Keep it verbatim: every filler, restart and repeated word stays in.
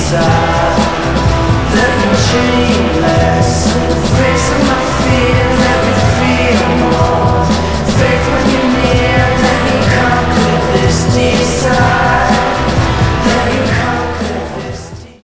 inside. Let me dream less, erase my fear.